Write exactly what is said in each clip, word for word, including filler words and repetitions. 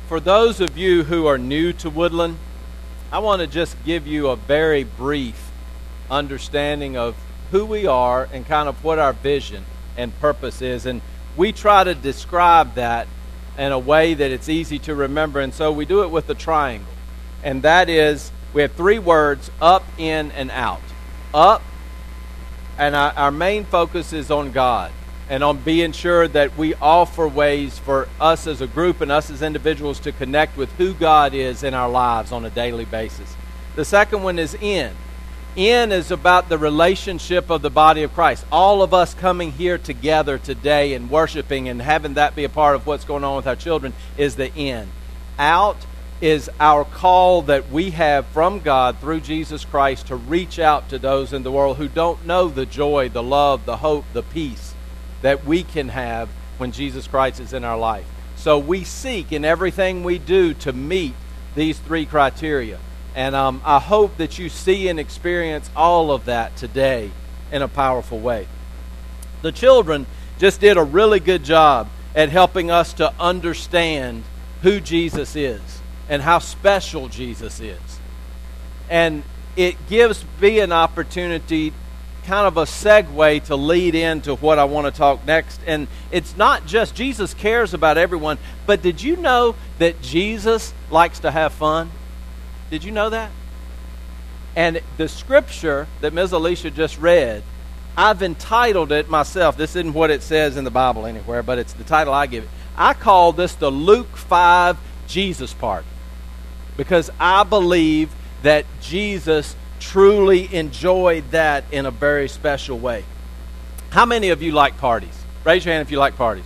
For those of you who are new to Woodland, I want to just give you a very brief understanding of who we are and kind of what our vision and purpose is. And we try to describe that in a way that it's easy to remember. And so we do it with a triangle. And that is, we have three words: up, in, and out. Up, and our, our main focus is on God and on being sure that we offer ways for us as a group and us as individuals to connect with who God is in our lives on a daily basis. The second one is in. In is about the relationship of the body of Christ. All of us coming here together today and worshiping and having that be a part of what's going on with our children is the in. Out is our call that we have from God through Jesus Christ to reach out to those in the world who don't know the joy, the love, the hope, the peace that we can have when Jesus Christ is in our life. So we seek in everything we do to meet these three criteria. And um, I hope that you see and experience all of that today in a powerful way. The children just did a really good job at helping us to understand who Jesus is and how special Jesus is. And it gives me an opportunity, kind of a segue to lead into what I want to talk next. And it's not just Jesus cares about everyone, but did you know that Jesus likes to have fun? Did you know that? And the scripture that Miz Alicia just read, I've entitled it myself. This isn't what it says in the Bible anywhere, but it's the title I give it. I call this the Luke five Jesus part, because I believe that Jesus truly enjoyed that in a very special way. How many of you like parties? Raise your hand if you like parties.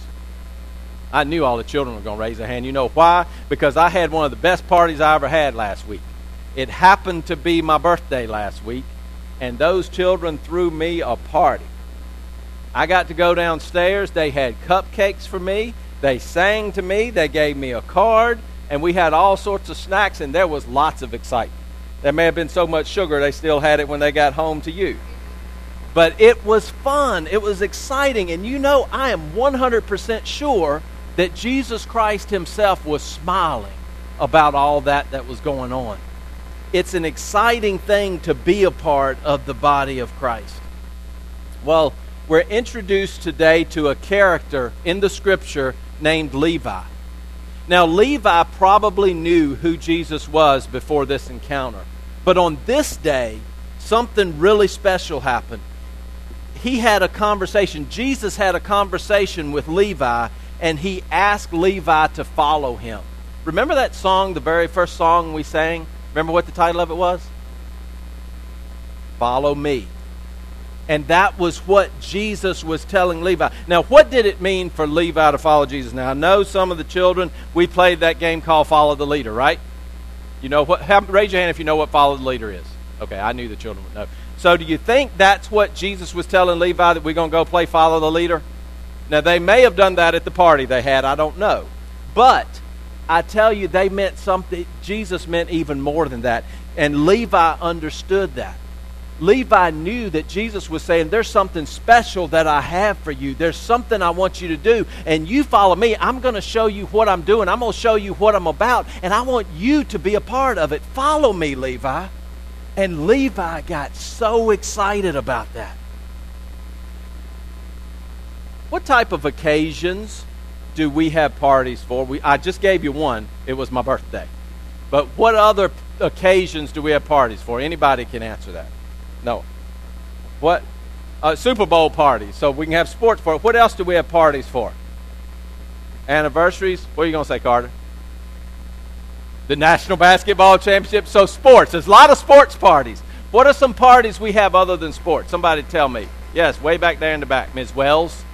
I knew all the children were going to raise their hand. You know why? Because I had one of the best parties I ever had last week. It happened to be my birthday last week, and those children threw me a party. I got to go downstairs. They had cupcakes for me. They sang to me. They gave me a card, and we had all sorts of snacks, and there was lots of excitement. There may have been so much sugar they still had it when they got home to you. But it was fun. It was exciting. And you know, I am one hundred percent sure that Jesus Christ himself was smiling about all that that was going on. It's an exciting thing to be a part of the body of Christ. Well, we're introduced today to a character in the scripture named Levi. Now, Levi probably knew who Jesus was before this encounter. But on this day, something really special happened. He had a conversation. Jesus had a conversation with Levi, and he asked Levi to follow him. Remember that song, the very first song we sang? Remember what the title of it was? Follow Me. And that was what Jesus was telling Levi. Now, what did it mean for Levi to follow Jesus? Now, I know some of the children, we played that game called Follow the Leader, right? You know what? Have, raise your hand if you know what Follow the Leader is. Okay, I knew the children would know. So do you think that's what Jesus was telling Levi, that we're going to go play Follow the Leader? Now, they may have done that at the party they had. I don't know. But I tell you, they meant something. Jesus meant even more than that. And Levi understood that. Levi knew that Jesus was saying, there's something special that I have for you. There's something I want you to do. And you follow me. I'm going to show you what I'm doing. I'm going to show you what I'm about. And I want you to be a part of it. Follow me, Levi. And Levi got so excited about that. What type of occasions do we have parties for? We, I just gave you one. It was my birthday. But what other occasions do we have parties for? Anybody can answer that. No. What? Uh, Super Bowl parties. So we can have sports for it. What else do we have parties for? Anniversaries? What are you going to say, Carter? The National Basketball Championship. So sports. There's a lot of sports parties. What are some parties we have other than sports? Somebody tell me. Yes, way back there in the back. Miz Wells.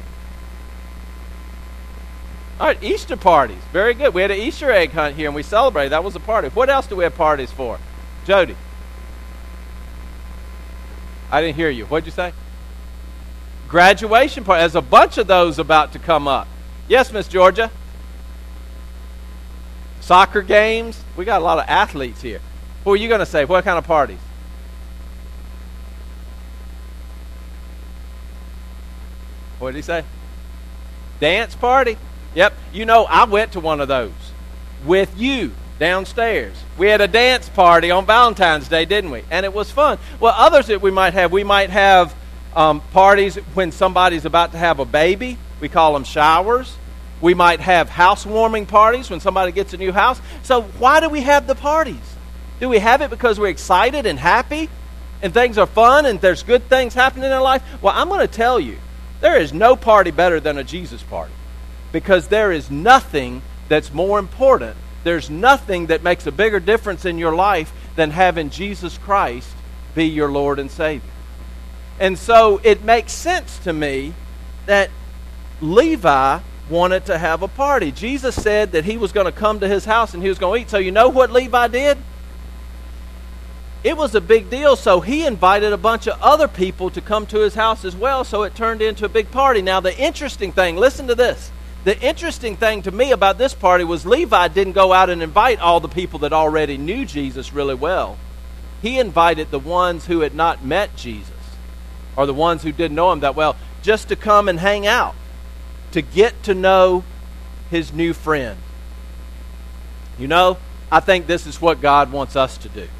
All right, Easter parties. Very good. We had an Easter egg hunt here, and we celebrated. That was a party. What else do we have parties for? Jody. I didn't hear you. What'd you say? Graduation party. There's a bunch of those about to come up. Yes, Miss Georgia. Soccer games. We got a lot of athletes here. What were you going to say? What kind of parties? What did he say? Dance party. Yep. You know, I went to one of those. with you downstairs. We had a dance party on Valentine's Day, didn't we? And it was fun. Well, others that we might have, we might have um, parties when somebody's about to have a baby. We call them showers. We might have housewarming parties when somebody gets a new house. So why do we have the parties? Do we have it because we're excited and happy and things are fun and there's good things happening in our life? Well, I'm going to tell you, there is no party better than a Jesus party, because there is nothing that's more important. There's nothing that makes a bigger difference in your life than having Jesus Christ be your Lord and Savior. And so it makes sense to me that Levi wanted to have a party. Jesus said that he was going to come to his house and he was going to eat. So you know what Levi did? It was a big deal, so he invited a bunch of other people to come to his house as well, so it turned into a big party. Now the interesting thing, listen to this. The interesting thing to me about this party was Levi didn't go out and invite all the people that already knew Jesus really well. He invited the ones who had not met Jesus, or the ones who didn't know him that well, just to come and hang out, to get to know his new friend. You know, I think this is what God wants us to do.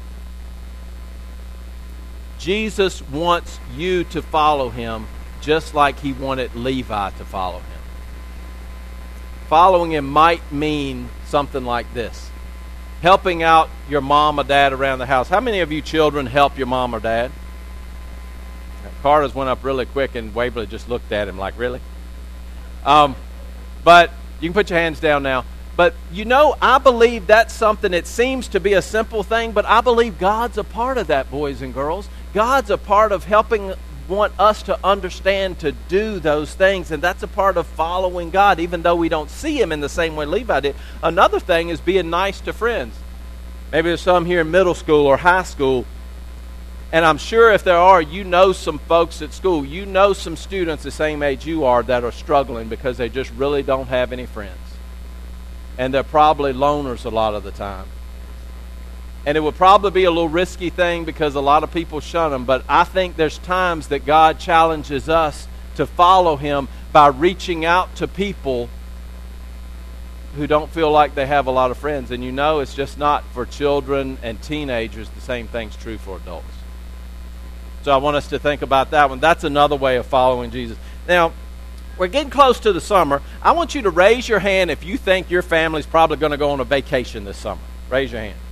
Jesus wants you to follow him just like he wanted Levi to follow him. Following him might mean something like this: helping out your mom or dad around the house. How many of you children help your mom or dad? Carter's went up really quick, and Waverly just looked at him like, really? Um, but you can put your hands down now. But you know, I believe that's something that seems to be a simple thing, but I believe God's a part of that, boys and girls. God's a part of helping want us to understand to do those things, and that's a part of following God, even though we don't see him in the same way Levi did. Another thing is being nice to friends. Maybe there's some here in middle school or high school, and I'm sure if there are, you know some folks at school. You know some students the same age you are that are struggling because they just really don't have any friends. And they're probably loners a lot of the time. And it would probably be a little risky thing because a lot of people shun them. But I think there's times that God challenges us to follow him by reaching out to people who don't feel like they have a lot of friends. And you know, it's just not for children and teenagers. The same thing's true for adults. So I want us to think about that one. That's another way of following Jesus. Now, we're getting close to the summer. I want you to raise your hand if you think your family's probably going to go on a vacation this summer. Raise your hand.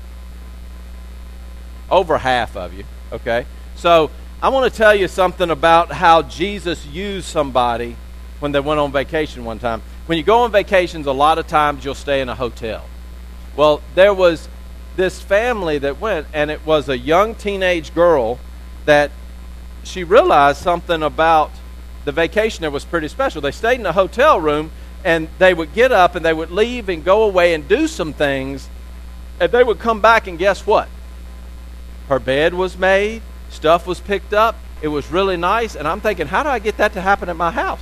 Over half of you, okay? So I want to tell you something about how Jesus used somebody when they went on vacation one time. When you go on vacations, a lot of times you'll stay in a hotel. Well, there was this family that went, and it was a young teenage girl that she realized something about the vacation that was pretty special. They stayed in a hotel room, and they would get up and they would leave and go away and do some things, and they would come back, and guess what? Her bed was made, stuff was picked up, it was really nice, and I'm thinking, how do I get that to happen at my house?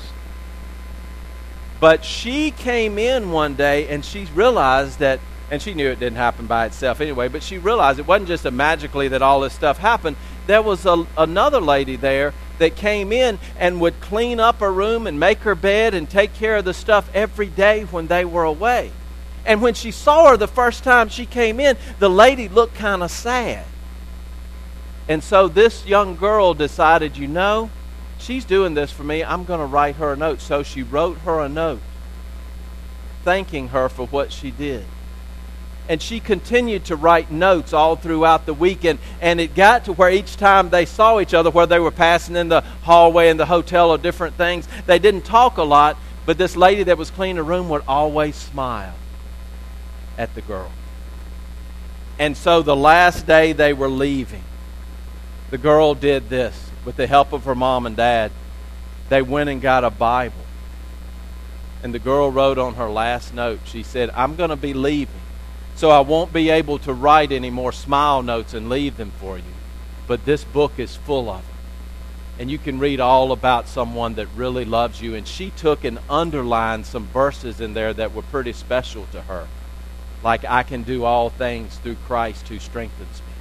But she came in one day and she realized that, and she knew it didn't happen by itself anyway, but she realized it wasn't just a magically that all this stuff happened. There was a, another lady there that came in and would clean up her room and make her bed and take care of the stuff every day when they were away. And when she saw her the first time she came in, the lady looked kind of sad. And so this young girl decided, you know, she's doing this for me. I'm going to write her a note. So she wrote her a note thanking her for what she did. And she continued to write notes all throughout the weekend. And it got to where each time they saw each other, where they were passing in the hallway in the hotel or different things, they didn't talk a lot, but this lady that was cleaning the room would always smile at the girl. And so the last day they were leaving, the girl did this with the help of her mom and dad. They went and got a Bible. And the girl wrote on her last note, she said, I'm going to be leaving, so I won't be able to write any more smile notes and leave them for you. But this book is full of them. And you can read all about someone that really loves you. And she took and underlined some verses in there that were pretty special to her. Like, I can do all things through Christ who strengthens me.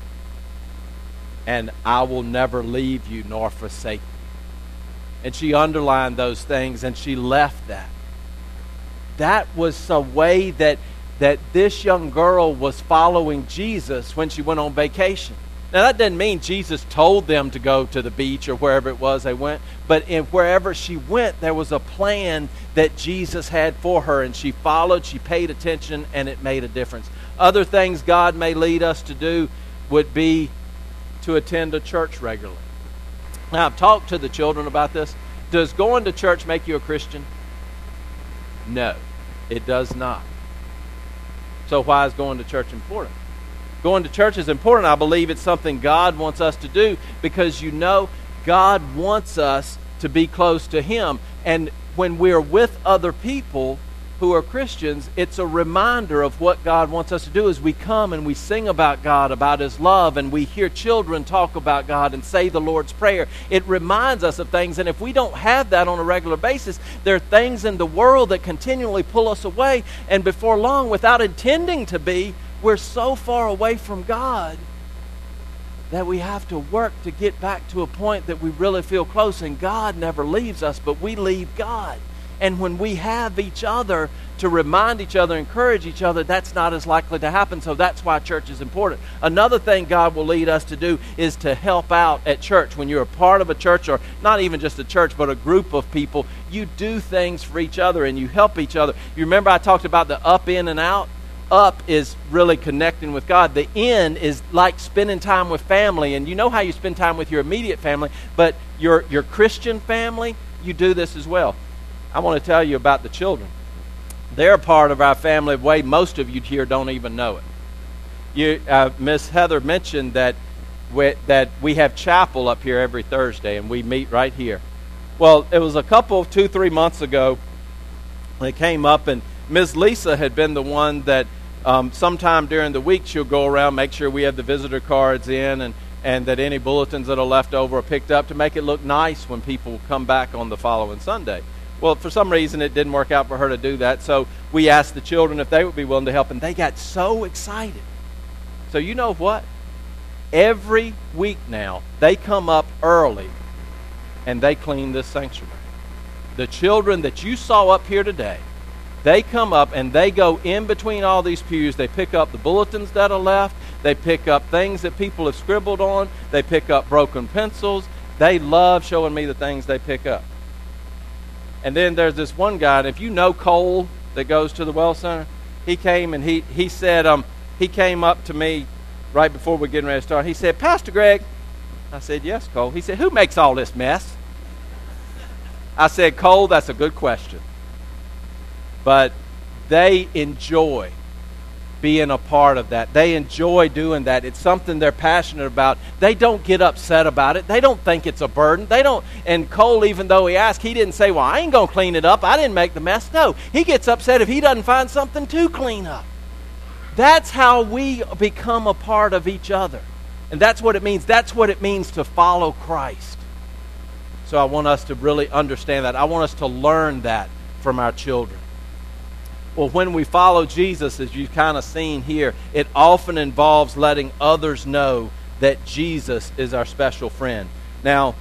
And I will never leave you nor forsake you. And she underlined those things and she left that. That was a way that that this young girl was following Jesus when she went on vacation. Now, that doesn't mean Jesus told them to go to the beach or wherever it was they went, but in wherever she went, there was a plan that Jesus had for her, and she followed, she paid attention, and it made a difference. Other things God may lead us to do would be to attend a church regularly. Now, I've talked to the children about this. Does going to church make you a Christian? No, it does not. So why is going to church important? Going to church is important. I believe it's something God wants us to do because, you know, God wants us to be close to Him. And when we're with other people who are Christians, it's a reminder of what God wants us to do as we come and we sing about God, about His love, and we hear children talk about God and say the Lord's Prayer. It reminds us of things, and if we don't have that on a regular basis, there are things in the world that continually pull us away, and before long, without intending to be, we're so far away from God that we have to work to get back to a point that we really feel close, and God never leaves us, but we leave God. And when we have each other to remind each other, encourage each other, that's not as likely to happen. So that's why church is important. Another thing God will lead us to do is to help out at church. When you're a part of a church, or not even just a church, but a group of people, you do things for each other and you help each other. You remember I talked about the up, in, and out? Up is really connecting with God. The in is like spending time with family. And you know how you spend time with your immediate family, but your, your Christian family, you do this as well. I want to tell you about the children. They're a part of our family the way most of you here don't even know it. You, uh, Miss Heather mentioned that we, that we have chapel up here every Thursday, and we meet right here. Well, it was a couple, two, three months ago, they came up, and Miss Lisa had been the one that um, sometime during the week she'll go around, make sure we have the visitor cards in, and, and that any bulletins that are left over are picked up to make it look nice when people come back on the following Sunday. Well, for some reason, it didn't work out for her to do that, so we asked the children if they would be willing to help, and they got so excited. So you know what? Every week now, they come up early, and they clean this sanctuary. The children that you saw up here today, they come up, and they go in between all these pews. They pick up the bulletins that are left. They pick up things that people have scribbled on. They pick up broken pencils. They love showing me the things they pick up. And then there's this one guy, and if you know Cole that goes to the Well Center, he came and he, he said, um, he came up to me right before we're getting ready to start. He said, Pastor Greg. I said, yes, Cole. He said, who makes all this mess? I said, Cole, that's a good question. But they enjoy being a part of that. They enjoy doing that. It's something they're passionate about. They don't get upset about it. They don't think it's a burden. They don't. And Cole, even though he asked, he didn't say, well, I ain't going to clean it up. I didn't make the mess. No, he gets upset if he doesn't find something to clean up. That's how we become a part of each other. And that's what it means. That's what it means to follow Christ. So I want us to really understand that. I want us to learn that from our children. Well, when we follow Jesus, as you've kind of seen here, it often involves letting others know that Jesus is our special friend. Now,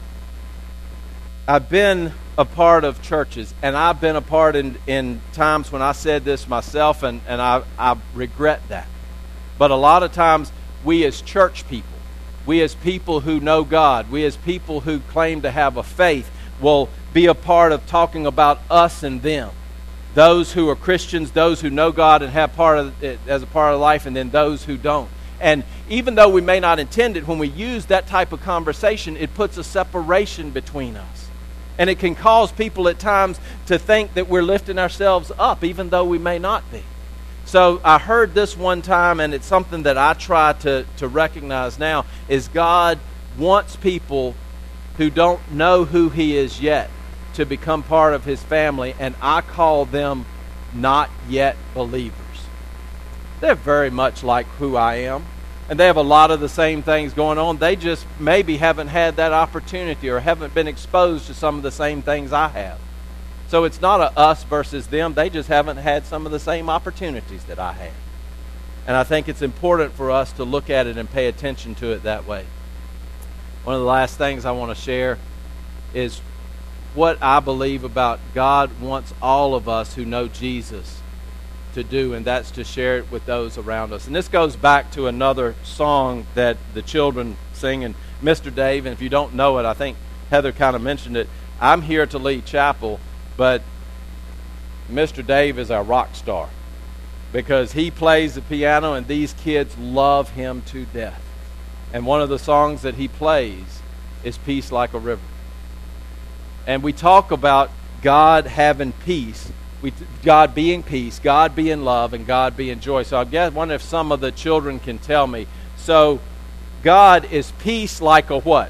I've been a part of churches, and I've been a part in, in times when I said this myself, and, and I, I regret that. But a lot of times, we as church people, we as people who know God, we as people who claim to have a faith, will be a part of talking about us and them. Those who are Christians, those who know God and have part of it as a part of life, and then those who don't. And even though we may not intend it, when we use that type of conversation, it puts a separation between us. And it can cause people at times to think that we're lifting ourselves up, even though we may not be. So I heard this one time, and it's something that I try to, to recognize now, is God wants people who don't know who He is yet to become part of His family, and I call them not yet believers. They're very much like who I am, and they have a lot of the same things going on. They just maybe haven't had that opportunity or haven't been exposed to some of the same things I have. So it's not a us versus them. They just haven't had some of the same opportunities that I have. And I think it's important for us to look at it and pay attention to it that way. One of the last things I want to share is what I believe about God wants all of us who know Jesus to do, and that's to share it with those around us. And this goes back to another song that the children sing, and Mister Dave, and if you don't know it, I think Heather kind of mentioned it. I'm here to lead chapel, but Mister Dave is our rock star because he plays the piano, and these kids love him to death. And one of the songs that he plays is Peace Like a River. And we talk about God having peace, we, God being peace, God being love, and God being joy. So I wonder if some of the children can tell me. So God is peace like a what?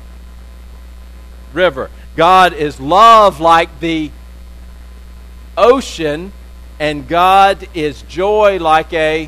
River. God is love like the ocean, and God is joy like a,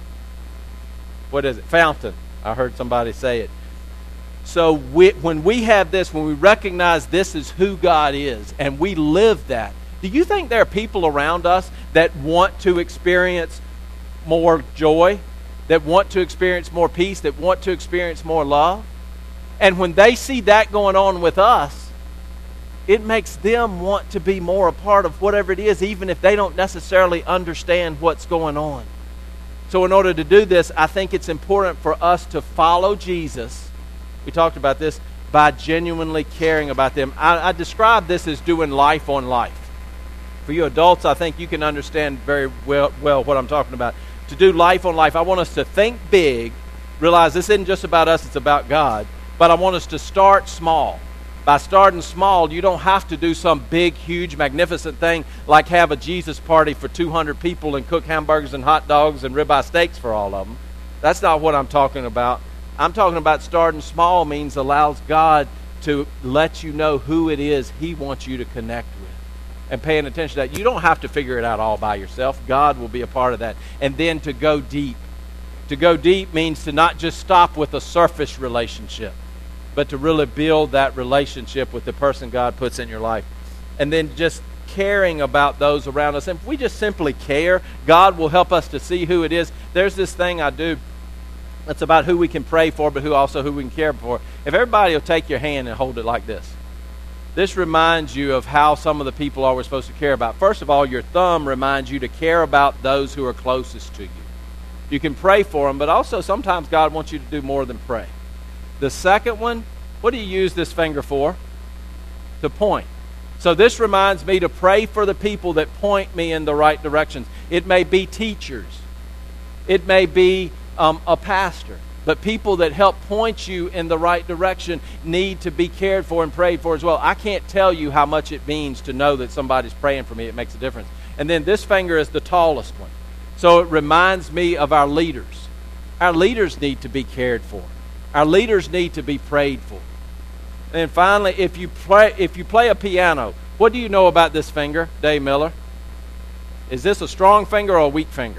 what is it? Fountain. I heard somebody say it. So we, when we have this, when we recognize this is who God is, and we live that, do you think there are people around us that want to experience more joy, that want to experience more peace, that want to experience more love? And when they see that going on with us, it makes them want to be more a part of whatever it is, even if they don't necessarily understand what's going on. So in order to do this, I think it's important for us to follow Jesus. We talked about this, by genuinely caring about them. I, I describe this as doing life on life. For you adults, I think you can understand very well, well what I'm talking about. To do life on life, I want us to think big, realize this isn't just about us, it's about God. But I want us to start small. By starting small, you don't have to do some big, huge, magnificent thing like have a Jesus party for two hundred people and cook hamburgers and hot dogs and ribeye steaks for all of them. That's not what I'm talking about. I'm talking about starting small means allows God to let you know who it is He wants you to connect with. And paying attention to that. You don't have to figure it out all by yourself. God will be a part of that. And then to go deep. To go deep means to not just stop with a surface relationship, but to really build that relationship with the person God puts in your life. And then just caring about those around us. And if we just simply care, God will help us to see who it is. There's this thing I do. It's about who we can pray for, but who also who we can care for. If everybody will take your hand and hold it like this. This reminds you of how some of the people are we're supposed to care about. First of all, your thumb reminds you to care about those who are closest to you. You can pray for them, but also sometimes God wants you to do more than pray. The second one, what do you use this finger for? To point. So this reminds me to pray for the people that point me in the right directions. It may be teachers. It may be Um, a pastor, but people that help point you in the right direction need to be cared for and prayed for as well. I can't tell you how much it means to know that somebody's praying for me. It makes a difference. And then this finger is the tallest one. So it reminds me of our leaders. Our leaders need to be cared for. Our leaders need to be prayed for. And finally, if you play, if you play a piano, what do you know about this finger, Dave Miller? Is this a strong finger or a weak finger?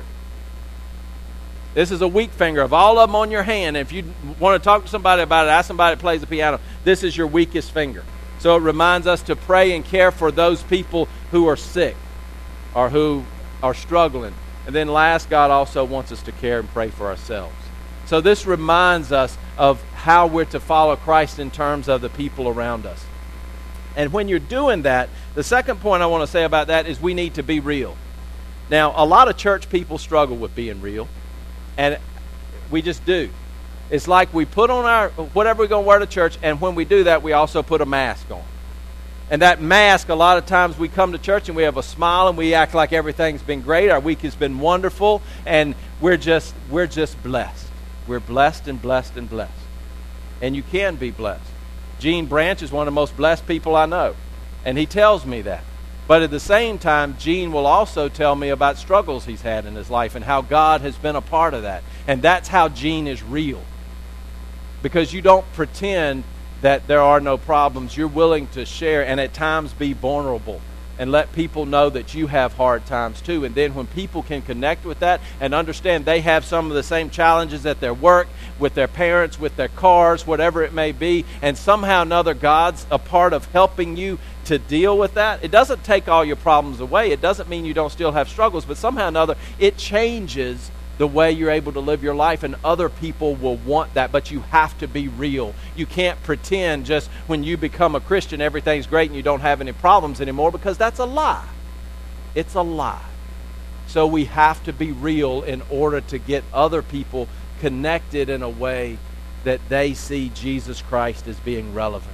This is a weak finger. Of all of them on your hand, if you want to talk to somebody about it, ask somebody that plays the piano, this is your weakest finger. So it reminds us to pray and care for those people who are sick or who are struggling. And then last, God also wants us to care and pray for ourselves. So this reminds us of how we're to follow Christ in terms of the people around us. And when you're doing that, the second point I want to say about that is we need to be real. Now, a lot of church people struggle with being real. And we just do. It's like we put on our, whatever we're going to wear to church, and when we do that, we also put a mask on. And that mask, a lot of times we come to church and we have a smile and we act like everything's been great. Our week has been wonderful, and we're just, we're just blessed. We're blessed and blessed and blessed. And you can be blessed. Gene Branch is one of the most blessed people I know, and he tells me that. But at the same time, Gene will also tell me about struggles he's had in his life and how God has been a part of that. And that's how Gene is real. Because you don't pretend that there are no problems. You're willing to share and at times be vulnerable and let people know that you have hard times too. And then when people can connect with that and understand they have some of the same challenges at their work, with their parents, with their cars, whatever it may be, and somehow or another God's a part of helping you to deal with that. It doesn't take all your problems away. It doesn't mean you don't still have struggles, but somehow or another it changes the way you're able to live your life, and other people will want that, but you have to be real. You can't pretend just when you become a Christian everything's great and you don't have any problems anymore, because that's a lie. It's a lie. So we have to be real in order to get other people connected in a way that they see Jesus Christ as being relevant.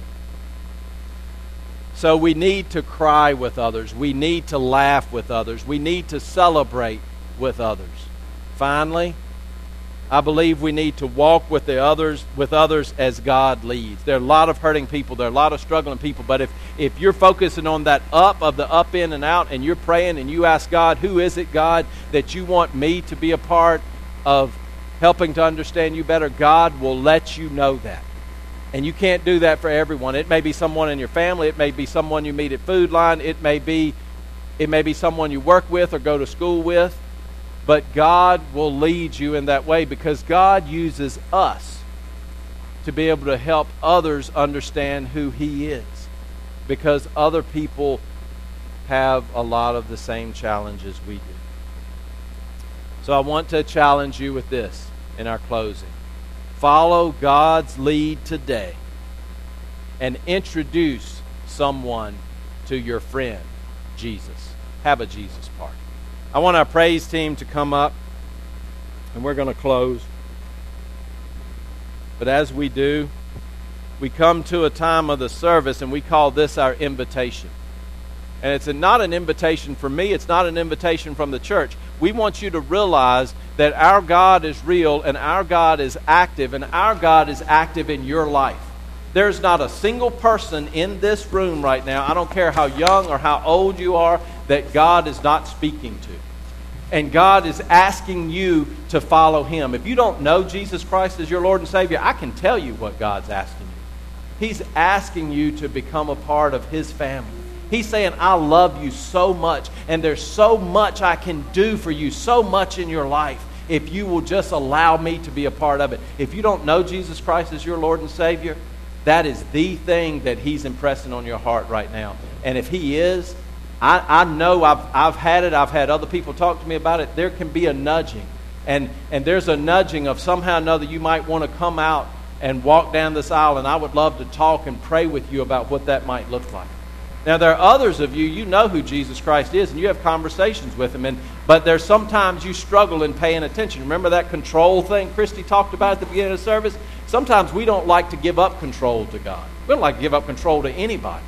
So we need to cry with others. We need to laugh with others. We need to celebrate with others. Finally, I believe we need to walk with the others with others as God leads. There are a lot of hurting people. There are a lot of struggling people. But if, if you're focusing on that up of the up, in, and out, and you're praying and you ask God, who is it, God, that you want me to be a part of helping to understand you better, God will let you know that. And you can't do that for everyone. It may be someone in your family. It may be someone you meet at Food Line. It may be, it may be someone you work with or go to school with. But God will lead you in that way because God uses us to be able to help others understand who He is. Because other people have a lot of the same challenges we do. So I want to challenge you with this in our closing. Follow God's lead today and introduce someone to your friend, Jesus. Have a Jesus party. I want our praise team to come up, and we're going to close. But as we do, we come to a time of the service, and we call this our invitation. And it's a, not an invitation from me. It's not an invitation from the church. We want you to realize that our God is real, and our God is active, and our God is active in your life. There's not a single person in this room right now, I don't care how young or how old you are, that God is not speaking to. And God is asking you to follow Him. If you don't know Jesus Christ as your Lord and Savior, I can tell you what God's asking you. He's asking you to become a part of His family. He's saying, I love you so much, and there's so much I can do for you, so much in your life, if you will just allow me to be a part of it. If you don't know Jesus Christ as your Lord and Savior, that is the thing that He's impressing on your heart right now. And if He is, I, I know I've, I've had it. I've had other people talk to me about it. There can be a nudging. And, and there's a nudging of somehow or another you might want to come out and walk down this aisle, and I would love to talk and pray with you about what that might look like. Now, there are others of you, you know who Jesus Christ is, and you have conversations with Him, and but there's sometimes you struggle in paying attention. Remember that control thing Christy talked about at the beginning of the service? Sometimes we don't like to give up control to God. We don't like to give up control to anybody.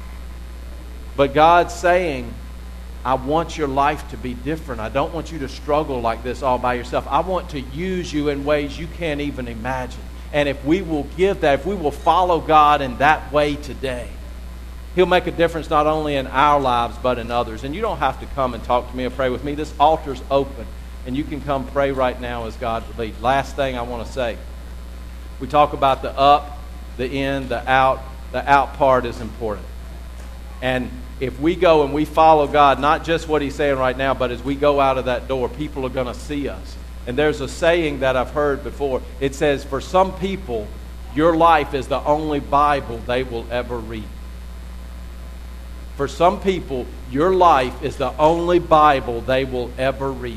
But God's saying, I want your life to be different. I don't want you to struggle like this all by yourself. I want to use you in ways you can't even imagine. And if we will give that, if we will follow God in that way today, He'll make a difference not only in our lives but in others. And you don't have to come and talk to me or pray with me. This altar's open, and you can come pray right now as God leads. Last thing I want to say. We talk about the up, the in, the out. The out part is important. And if we go and we follow God, not just what He's saying right now, but as we go out of that door, people are going to see us. And there's a saying that I've heard before. It says, for some people, your life is the only Bible they will ever read. For some people, your life is the only Bible they will ever read.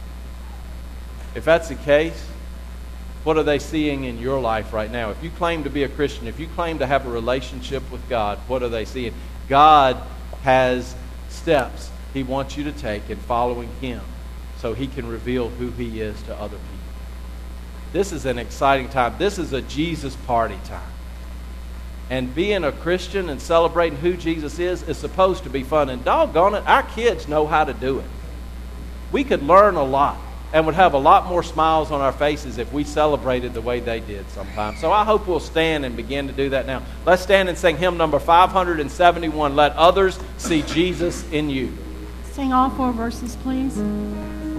If that's the case, what are they seeing in your life right now? If you claim to be a Christian, if you claim to have a relationship with God, what are they seeing? God has steps He wants you to take in following Him so He can reveal who He is to other people. This is an exciting time. This is a Jesus party time. And being a Christian and celebrating who Jesus is is supposed to be fun. And doggone it, our kids know how to do it. We could learn a lot and would have a lot more smiles on our faces if we celebrated the way they did sometimes. So I hope we'll stand and begin to do that now. Let's stand and sing hymn number five hundred seventy-one, Let Others See Jesus in You. Sing all four verses, please.